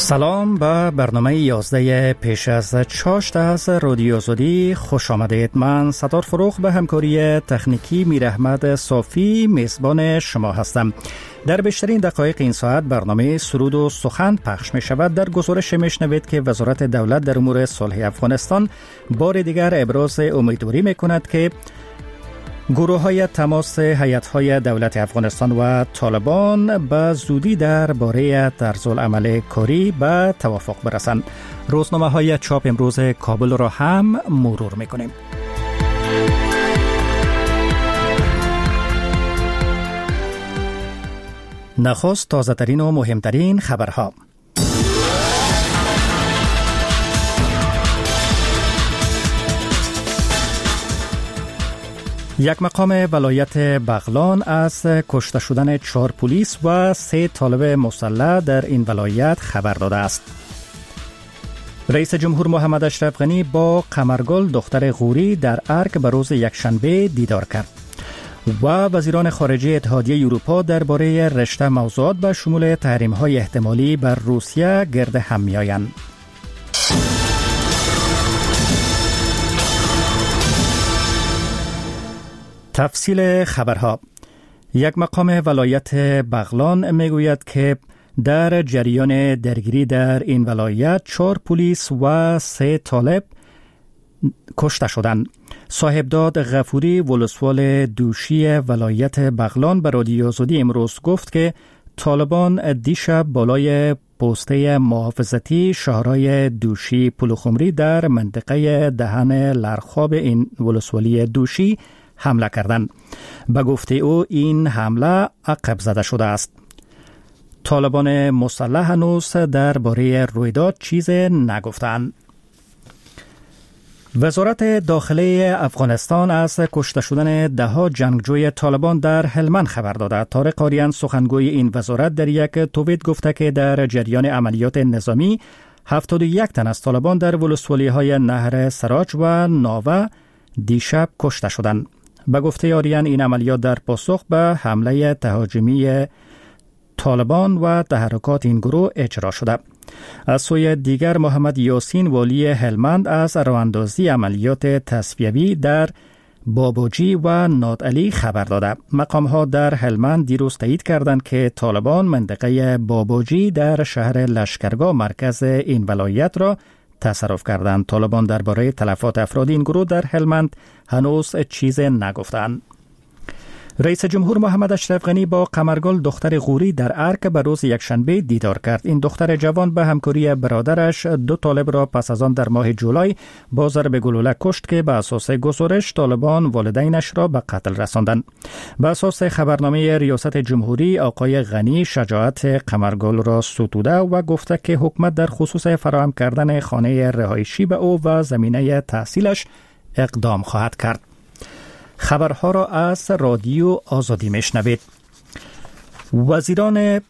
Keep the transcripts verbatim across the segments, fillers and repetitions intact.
سلام به برنامه یازده پیش از چاشت از رادیو آزادی خوش آمدید. من ستار فروخ به همکاری تکنیکی میر احمد صافی میزبان شما هستم. در بیشترین دقایق این ساعت برنامه سرود و سخن پخش می شود. در گزارش میشنوید که وزارت دولت در امور صلح افغانستان بار دیگر ابراز امیدواری می کند که گروه های تماس هیئت های دولت افغانستان و طالبان به زودی در باره طرزالعمل کاری به توافق برسند. روزنامه های چاپ امروز کابل را هم مرور میکنیم. نخست تازه ترین و مهمترین خبرها. یک مقام ولایت بغلان از کشته شدن چهار پلیس و سه طالب مسلح در این ولایت خبر داده است. رئیس جمهور محمد اشرف غنی با قمرگل دختر غوری در ارک به روز یکشنبه دیدار کرد و وزیران خارجه اتحادیه اروپا درباره رشته موضوعات به شمول تحریم‌های احتمالی بر روسیه گرد هم می‌آیند. تفصیل خبرها. یک مقام ولایت بغلان میگوید که در جریان درگیری در این ولایت چهار پلیس و سه طالب کشته شدند. صاحبداد غفوری ولسوال دوشی ولایت بغلان به رادیو آزادی امروز گفت که طالبان دیشب بالای پسته محافظتی شهرهای دوشی پلوخمری در منطقه دهن لرخاب این ولسوالی دوشی حمله کردند. به گفته او این حمله عقب زده شده است. طالبان مسلح هنوز درباره رویداد چیز نگفتند. وزارت داخلی افغانستان از کشته شدن ده ها جنگجوی طالبان در هلمند خبر داده. طارق آریان سخنگوی این وزارت در یک توییت گفته که در جریان عملیات نظامی هفتاد و یک تن از طالبان در ولسوالی های نهر سراج و ناوه دیشب کشته شدند. به گفته آریان این عملیات در پاسخ به حمله تهاجمی طالبان و تحرکات این گروه اجرا شده. از سوی دیگر محمد یاسین والی هلمند از راه‌اندازی عملیات تصفیوی در بابوجی و نادعلی خبر داده. مقام ها در هلمند دیروز تایید کردند که طالبان منطقه بابوجی در شهر لشکرگاه مرکز این ولایت را تصرف کردند. طالبان درباره تلفات افراد این گروه در هلمند هنوز چیز نگفتند. رئیس جمهور محمد اشرف غنی با قمرگل دختر غوری در ارک به روز یکشنبه دیدار کرد. این دختر جوان به همکاری برادرش دو طالب را پس از آن در ماه جولای با ضرب گلوله کشت که به اساس گزارش طالبان والدینش را به قتل رساندند. به اساس خبرنامه ریاست جمهوری آقای غنی شجاعت قمرگل را ستوده و گفته که حکومت در خصوص فراهم کردن خانه رهایشی به او و زمینه تحصیلش اقدام خواهد کرد. خبرها را از رادیو آزادی میشنوید. وزیران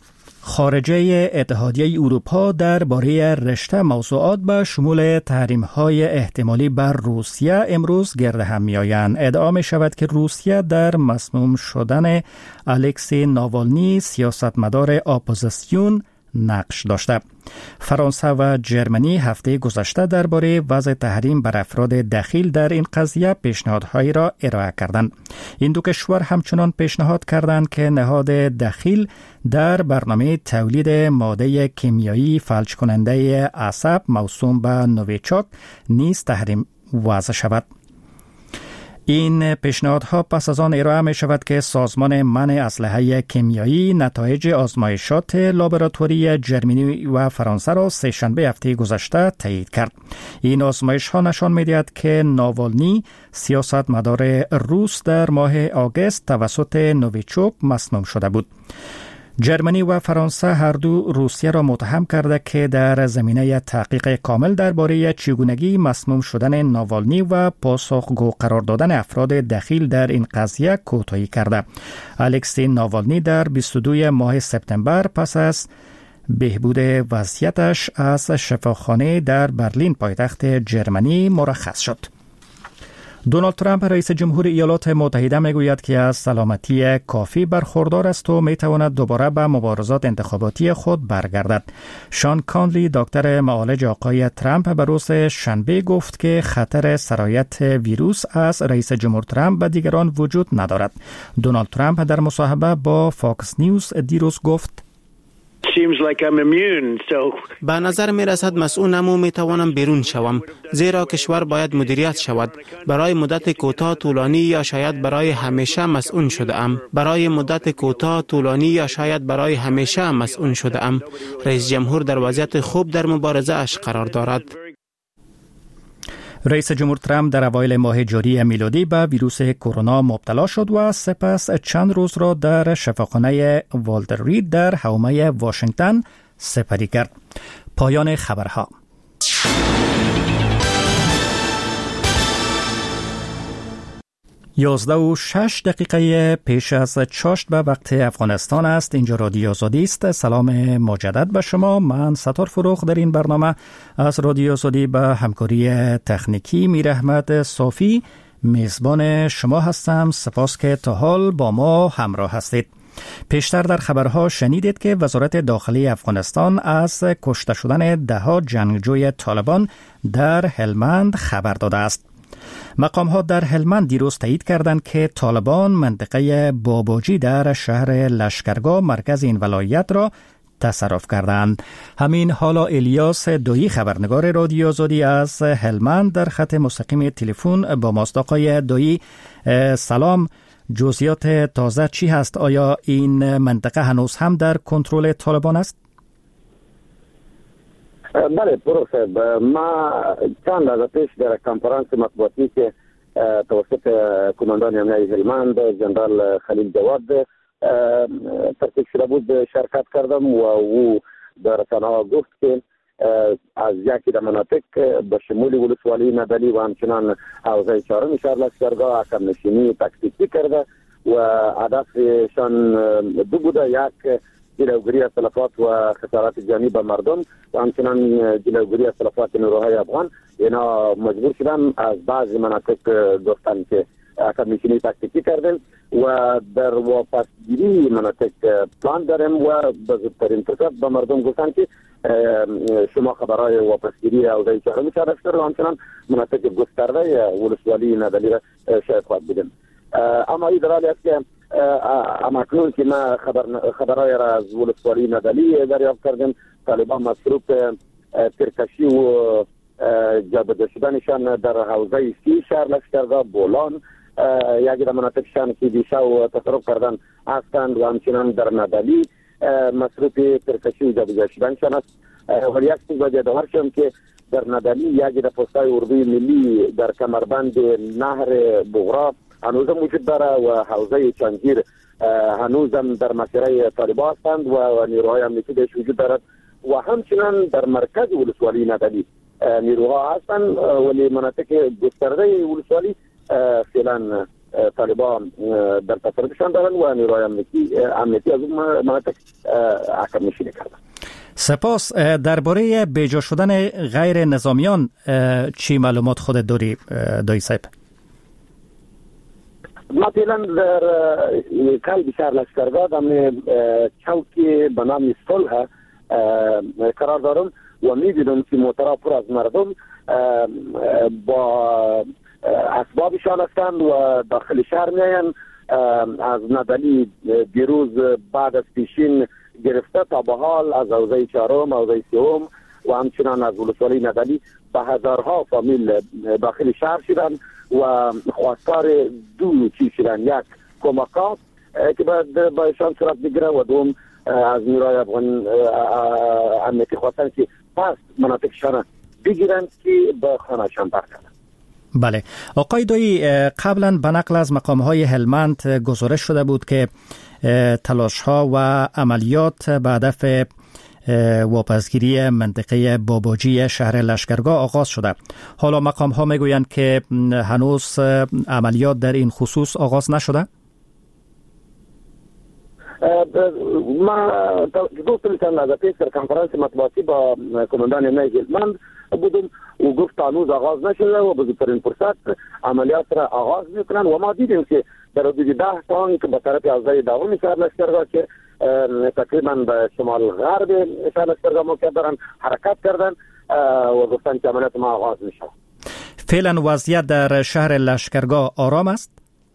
خارجه اتحادیه اروپا درباره رشته موضوعات به شمول تحریم‌های احتمالی بر روسیه امروز گرد هم می‌آیند. ادعا می‌شود که روسیه در مسموم شدن الکسی ناوالنی سیاستمدار اپوزیسیون نقش داشته. فرانسه و جرمنی هفته گذشته درباره وضع تحریم بر افراد دخیل در این قضیه پیشنهادهایی را ارائه کردند. این دو کشور همچنان پیشنهاد کردند که نهاد دخیل در برنامه تولید ماده کیمیایی فلج کننده عصب موسوم به نویچاک نیز تحریم وضع شود. این پیشنهادها پس از آن ارائه می شود که سازمان منع اسلحه کیمیایی نتایج آزمایشات لابراتواری جرمنی و فرانسه را سه شنبه هفته گذشته تایید کرد. این آزمایش ها نشان می دهد که ناوالنی سیاستمدار روس در ماه آگوست توسط نویچوک مسموم شده بود. جرمنی و فرانسه هر دو روسیه را متهم کرده که در زمینه تحقیق کامل درباره چگونگی مسموم شدن ناوالنی و پاسخگو قرار دادن افراد دخیل در این قضیه کوتاهی کرده. الکسی ناوالنی در بیست و دو ماه سپتامبر پس از بهبود وضعیتش از شفاخانه در برلین پایتخت جرمنی مرخص شد. دونالد ترامپ رئیس جمهور ایالات متحده میگوید که از سلامتی کافی برخوردار است و میتواند دوباره به مبارزات انتخاباتی خود برگردد. شان کانلی دکتر معالج آقای ترامپ به روز شنبه گفت که خطر سرایت ویروس از رئیس جمهور ترامپ به دیگران وجود ندارد. دونالد ترامپ در مصاحبه با فاکس نیوز دیروز گفت به نظر می رسد مسئولم و می توانم بیرون شوم، زیرا کشور باید مدیریت شود. برای مدت کوتاه، طولانی یا شاید برای همیشه مسئول شده ام. برای مدت کوتاه، طولانی یا شاید برای همیشه مسئول شده ام. رئیس جمهور در وضعیت خوب در مبارزه اش قرار دارد. رئیس جمهور ترامپ در اوایل ماه جاری میلادی به ویروس کرونا مبتلا شد و سپس چند روز را در شفاخانه والتر رید در حومه واشنگتن سپری کرد. پایان خبرها. یازده و شش دقیقه پیش از چاشت به وقت افغانستان است. اینجا رادیو آزادی است. سلام مجدد به شما. من ستار فروخ در این برنامه از رادیو آزادی به همکاری تکنیکی میر احمد صافی میزبان شما هستم. سپاس که تا حال با ما همراه هستید. پیشتر در خبرها شنیدید که وزارت داخلی افغانستان از کشته شدن ده ها جنگجوی طالبان در هلمند خبر داده است. مقام ها در هلمند دیروز تایید کردند که طالبان منطقه باباجی در شهر لشکرگاه مرکز این ولایت را تصرف کردند. همین حالا الیاس دویی خبرنگار رادیو آزادی از هلمند در خط مستقیم تلفن با ماست. آقای دویی سلام، جزئیات تازه چی هست؟ آیا این منطقه هنوز هم در کنترل طالبان است؟ بله درسته. ما چند لحظه پیش در کنفرانس مطبوعاتی که توسط کماندان امنیتی هلمند جنرال خلیل جواد ترتیب شده بود شرکت کردم و او در رسانه‌ها گفت که از یکی در مناطق به شمول ولسوالی ندلی و همچنان حوزه چهارم شهر لشکرگاه عقب نشینی تکتیکی کرده و هدفشان دو بوده: یک جلوگیری از تلفات و خسارات جانی به مردم و همچنان جلوگیری از تلفات نیروهای افغان. اینا مجبور شدن از بعضی مناطق گفتن که عقب نشینی تکتیکی کردن و در واپسگیری مناطق پلان داریم و به زودترین فرصت به مردم گفتن که شما خبرهای واپسگیری حوزه چهارم شهر لشکرگاه و همچنان مناطق گسترده ولسوالی ندلی را شاید خواهد بدیم. اما این در حالی است که امکنون که ما خبر خبرهای را از ولسوالی ندلی دریافت کردیم، طالبان مصروف ترکشی و جابجا شدنشان در حوزه سی شهر لشکرگاه، بولان، یکی در مناطقشان که دیشب و تصرف کردن هستند و همچنان در ندلی مصروف ترکشی و جابجا شدنشان است. ولی یک چیز باید یادآور شم که در ندلی یکی در پست‌های اردوی ملی در کمربند نهر بغرا هنوز موجود داره و حوزه چنگیر هنوزم در مسیره طالبان هستند و نیروهای امنیتی درش وجود دارد و همچنان در مرکز ولسوالی ندلی نیروها هستند، ولی مناطق گسترده ولسوالی فعلا طالبان در تصرفشان دارند و نیروهای امنیتی امنیتی از اون مناطق عقب نشینی کردند. سپاس. درباره بیجا شدن غیر نظامیان چی معلومات خود داری دایی صاحب؟ مثلا در قلب شهر لشکرگاه در چوکی به نام صلح قرار دارم و می‌بینم که موترها پر از مردم با اسبابشان هستند و داخل شهر می‌آیند. از ندلی دیروز بعد از پیشین گرفته تا به حال از حوزه چهارم، حوزه سوم و همچنان از ولسوالی ندلی به هزارها فامیل داخل شهر شدند و خواستار دو چیز شدن: یک کمکات که باید بایشان صورت بگیره و دوم از نیروهای افغان امنیتی خواستن که پس مناطقشان بگیرند که به خانهشان برگردند. بله آقای دویی، قبلا به نقل از مقام‌های هلمند گزارش شده بود که تلاش‌ها و عملیات به هدف واپسگیری منطقه باباجی شهر لشکرگاه آغاز شده. حالا مقام‌ها میگویند که هنوز عملیات در این خصوص آغاز نشده؟ ما دو سه چند لحظه پیش در کنفرانس مطبوعاتی با کماندان امنیت هلمند بودم و گفت هنوز آغاز نشده و بزرگترین فرصت عملیات را آغاز میکنن و ما دیدیم که در حدود ده تانک به طرف یازده دهم شهر لشکرگاه که تقریبا به شمال غرب شهر لشکرگاه موقعیت دارن حرکت کردن و گفتن که عملیات ما آغاز میشه. فعلا وضعیت در شهر لشکرگاه آرام است؟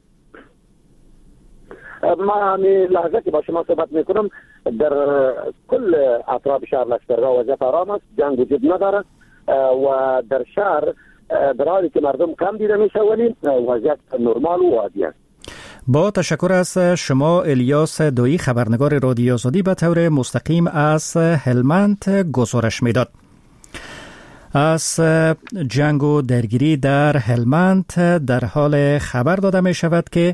ما همین لحظه که با شما صحبت میکنم در کل اطراف شهر لشکرگاه وضعیت آرام است، جنگ وجود نداره و در شهر در حالی که مردم کم دیده میشه ولی وضعیت نرمال و عادی است. با تشکر از شما الیاس دویی، خبرنگار رادیو آزادی، به طور مستقیم از هلمند گزارش میداد. از جنگ و درگیری در هلمند در حال خبر داده می شود که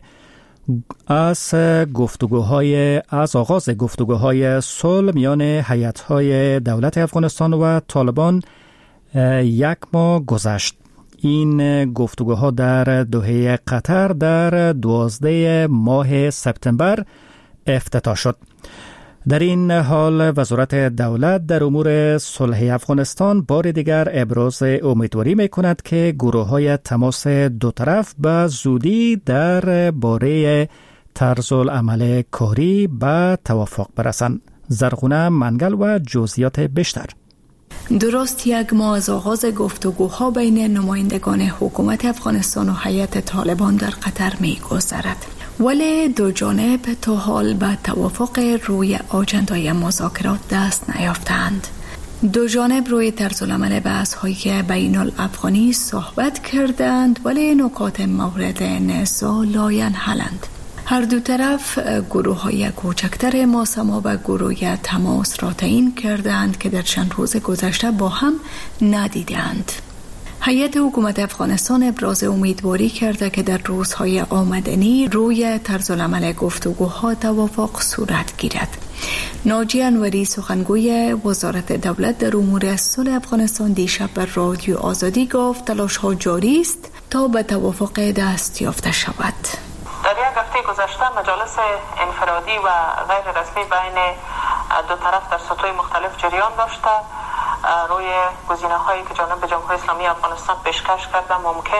از گفتگوهای از آغاز گفتگوهای صلح میان هیئت‌های دولت افغانستان و طالبان یک ماه گذشت. این گفتگوها در دوحه قطر در دوازده ماه سپتامبر افتتاح شد. در این حال وزارت دولت در امور صلح افغانستان بار دیگر ابراز امیدواری می‌کند که گروه‌های تماس دو طرف به زودی در باره طرز العمل کاری به توافق برسند. زرغونه منگل و جزئیات بیشتر. درست یک ماه از آغاز گفتگوها بین نمایندگان حکومت افغانستان و هیئت طالبان در قطر می‌گذرد، ولی دو جانب تا حال به توافق روی آجندای مذاکرات دست نیافتند. دو جانب روی طرز العمل بحث‌های بین الافغانی صحبت کردند ولی نکات مورد نزاع لاینحلند. هر دو طرف گروه‌های کوچکتر ماسما و گروه تماس را تعیین کردند که در چند روز گذشته با هم ندیدند. هیئت حکومت افغانستان ابراز امیدواری کرده که در روزهای آمدنی روی طرز العمل گفتگوها توافق صورت گیرد. ناجی انوری، سخنگوی وزارت دولت در امور صلح افغانستان، دیشب بر رادیو آزادی گفت تلاش‌ها جاری است تا به توافق دست یافته شود. در یک هفته گذشته مجالس انفرادی و غیر رسمی بین دو طرف در سطوح مختلف جریان داشته. روی گزینه هایی که جانب جمهوری اسلامی افغانستان پیشکش کرده ممکن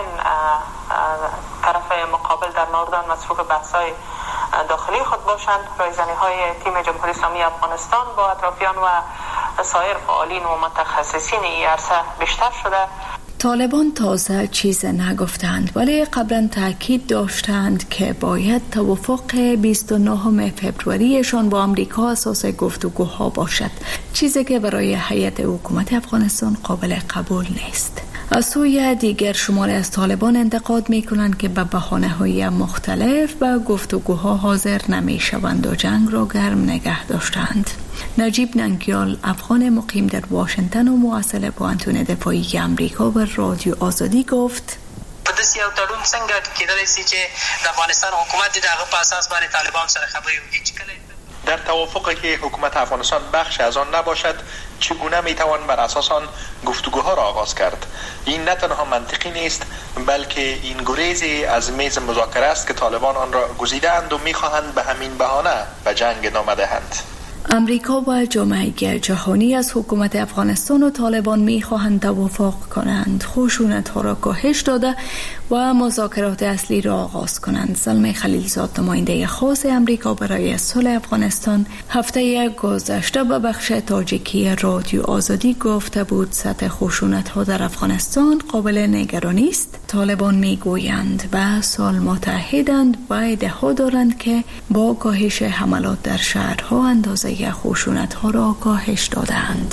طرف مقابل در مورد آن مصروف بحث‌های داخلی خود باشند. رایزنی های تیم جمهوری اسلامی افغانستان با اطرافیان و سایر فعالین و متخصصین این عرصه بیشتر شده. طالبان تازه چیز نگفتند ولی قبلا تاکید داشتند که باید توافق بیست و نهم فوریه‌شان با آمریکا اساس گفتگوها باشد، چیزی که برای هیئت حکومت افغانستان قابل قبول نیست. از سوی دیگر شماری از طالبان انتقاد می‌کنند که به بهانه‌های مختلف به گفتگوها حاضر نمی‌شوند و جنگ را گرم نگه داشتند. نجیب ننگیال، افغان مقیم در واشنگتن و مواصل پوهنتون دفاعی آمریکا، به رادیو آزادی گفت: په داسې یو تړون څنګه کېدلی سي چې د افغانستان حکومت د هغه په اساس باندې طالبان سره خبرې وکړي چې کله در توافقی که حکومت افغانستان بخش از آن نباشد چگونه میتوان بر اساس آن گفتگوها را آغاز کرد؟ این نه تنها منطقی نیست بلکه این گریزی از میز مذاکره است که طالبان آن را گزیدند و میخواهند به همین بهانه به جنگ ادامه دهند. امریکا و جامعه جهانی از حکومت افغانستان و طالبان می‌خواهند توافق کنند، خشونت‌ها را کاهش داده و مذاکرات اصلی را آغاز کنند. زلمه خلیلزاد، نماینده خاص امریکا برای صلح افغانستان، هفته گذشته به بخش تاجیکی رادیو آزادی گفته بود سطح خشونت‌ها در افغانستان قابل نگرانی است. طالبان می‌گویند به سال متحدند و ادعا دارند که با کاهش حملات در شهرها اندازه خشونت‌ها را کاهش دادند.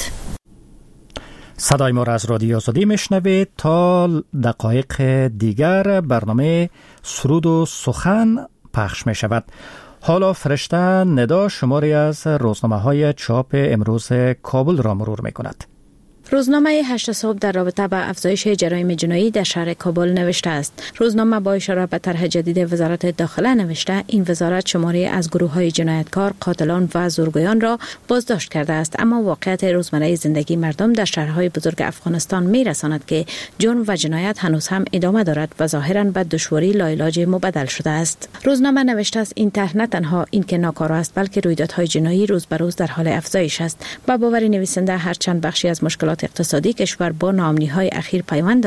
صدای ما را از رادیو آزادی میشنوید. تا دقایق دیگر برنامه سرود و سخن پخش می شود. حالا فرشته ندا شماری از روزنامه های چاپ امروز کابل را مرور می کند. روزنامه هشت صبح در رابطه با افزایش جرایم جنایی در شهر کابل نوشته است. روزنامه با اشاره به طرح جدید وزارت داخله نوشته این وزارت شماری از گروه‌های جنایتکار، قاتلان و زورگویان را بازداشت کرده است، اما واقعیت روزمره زندگی مردم در شهرهای بزرگ افغانستان می‌رساند که جرم و جنایت هنوز هم ادامه دارد و ظاهراً به دشواری لاعلاج مبدل شده است. روزنامه نوشته است این طرح نه تنها این که ناکارا است بلکه رویدادهای جنایی روز به روز در حال افزایش است. با باور نویسنده هرچند بخشی از مشکلات اقتصادی کشور با ناامنی‌های اخیر پیوند